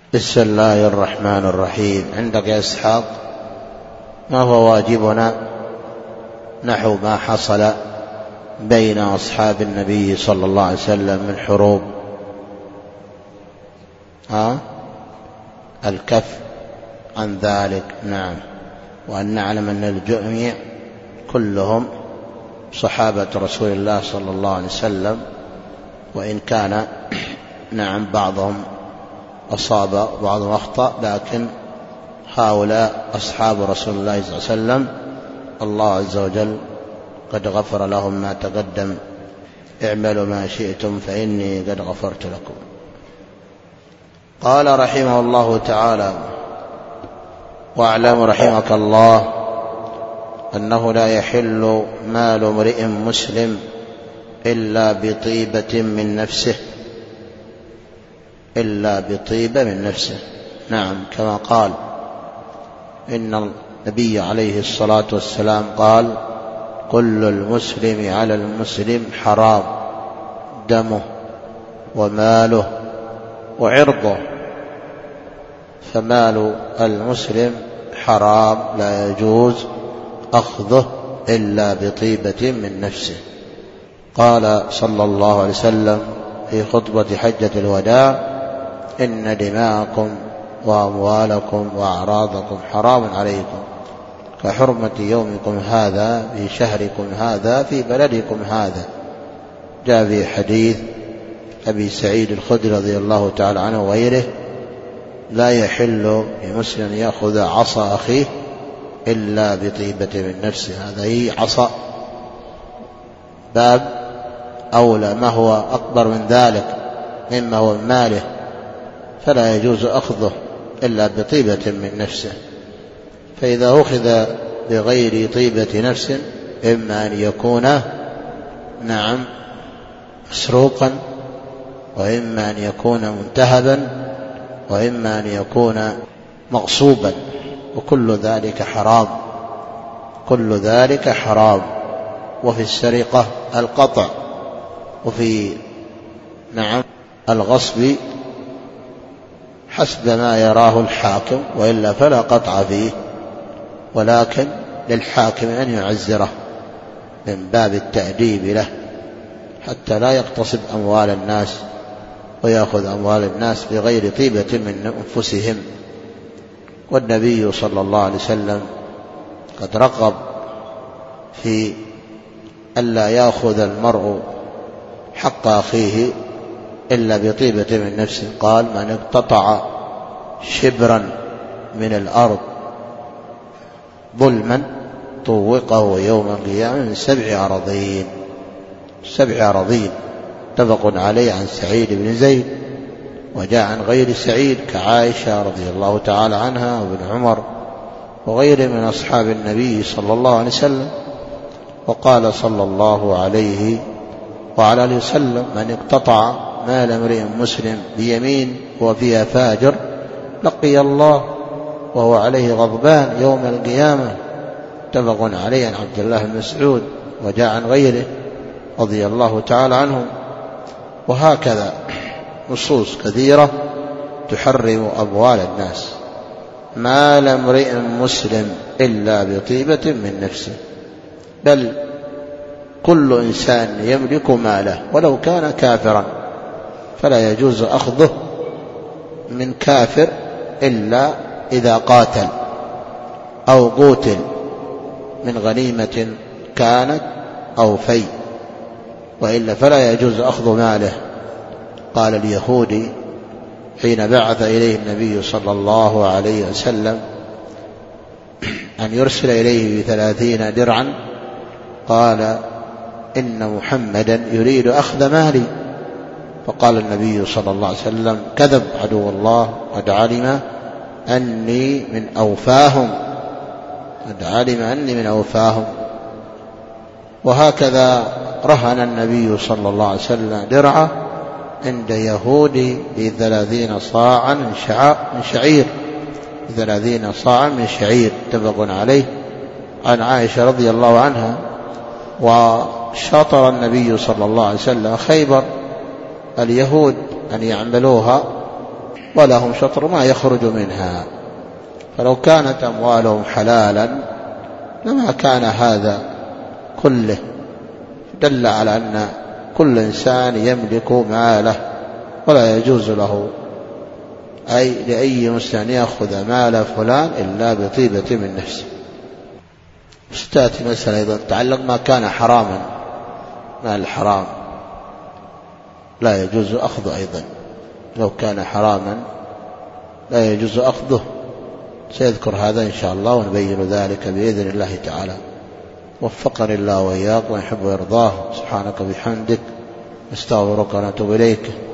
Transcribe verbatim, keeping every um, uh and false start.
بسم الله الرحمن الرحيم. عندك يا إسحاق ما هو واجبنا نحو ما حصل بين أصحاب النبي صلى الله عليه وسلم من حروب؟ ها الكف عن ذلك، نعم، وأن نعلم أن الجميع كلهم صحابة رسول الله صلى الله عليه وسلم، وإن كان نعم بعضهم أصاب بعضهم أخطأ، لكن هؤلاء أصحاب رسول الله صلى الله عليه وسلم الله عز وجل قد غفر لهم ما تقدم. اعملوا ما شئتم فإني قد غفرت لكم. قال رحمه الله تعالى: واعلم رحمك الله أنه لا يحل مال امرئ مسلم إلا بطيبة من نفسه، إلا بطيبة من نفسه، نعم، كما قال إن النبي عليه الصلاة والسلام قال: كل المسلم على المسلم حرام، دمه وماله وعرضه، فمال المسلم حرام لا يجوز أخذه إلا بطيبة من نفسه. قال صلى الله عليه وسلم في خطبة حجة الوداع: إن دماءكم وأموالكم وأعراضكم حرام عليكم كحرمة يومكم هذا في شهركم هذا في بلدكم هذا. جاء في حديث أبي سعيد الخدري رضي الله تعالى عنه وغيره: لا يحل لمسلم يأخذ عصا أخيه إلا بطيبة من نفسه. هذا هي عصا، باب أولى ما هو أكبر من ذلك مما هو من ماله، فلا يجوز أخذه إلا بطيبة من نفسه. فإذا أخذ بغير طيبة نفس إما أن يكون نعم مسروقا، وإما أن يكون منتهبا، وإما أن يكون مغصوبا، وكل ذلك حرام، كل ذلك حرام. وفي السرقة القطع، وفي نعم الغصب حسب ما يراه الحاكم، وإلا فلا قطع فيه، ولكن للحاكم أن يعزره من باب التأديب له حتى لا يغتصب أموال الناس ويأخذ أموال الناس بغير طيبة من أنفسهم. والنبي صلى الله عليه وسلم قد رغب في ألا يأخذ المرء حق أخيه إلا بطيبة من نفسه. قال: من اقتطع شبرا من الأرض ظلما طوقه يوم القيامة من سبع أراضين، سبع أراضين، متفق عليه عن سعيد بن زيد، وجاء عن غير سعيد كعائشة رضي الله تعالى عنها وابن عمر وغيره من أصحاب النبي صلى الله عليه وسلم. وقال صلى الله عليه وعلى آله وسلم: من اقتطع مال امرئ مسلم بيمين وفيها فاجر لقي الله وهو عليه غضبان يوم القيامة، متفق عليه عن عبد الله بن مسعود، وجاء عن غيره رضي الله تعالى عنهم. وهكذا نصوص كثيرة تحرم أموال الناس. مال امرئ مسلم إلا بطيبة من نفسه، بل كل إنسان يملك ماله ولو كان كافرا، فلا يجوز أخذه من كافر إلا إذا قاتل أو قتل من غنيمة كانت أو في، وإلا فلا يجوز أخذ ماله. قال اليهودي حين بعث إليه النبي صلى الله عليه وسلم أن يرسل إليه بثلاثين درعا، قال: إن محمدا يريد أخذ مالي. فقال النبي صلى الله عليه وسلم: كذب عدو الله، قد علم أني من أوفاهم، قد علم أني من أوفاهم. وهكذا رهن النبي صلى الله عليه وسلم درعه عند يهودي بثلاثين صاعا من شعير، ثلاثين صاعا من شعير، متفق عليه عن عائشة رضي الله عنها. وشاطر النبي صلى الله عليه وسلم خيبر اليهود أن يعملوها ولهم شطر ما يخرج منها. فلو كانت أموالهم حلالا لما كان هذا كله. دل على أن كل إنسان يملك ماله ولا يجوز له أي لأي مسلم يأخذ مال فلان إلا بطيبة من نفسه. ستأتي مسألة أيضا تعلق ما كان حراما، مال الحرام لا يجوز أخذه أيضا، لو كان حراما لا يجوز أخذه. سيذكر هذا إن شاء الله ونبين ذلك بإذن الله تعالى. وفقني الله وإياك ويحب ويرضاه. سبحانك وبحمدك، استغفرك ونتوب إليك.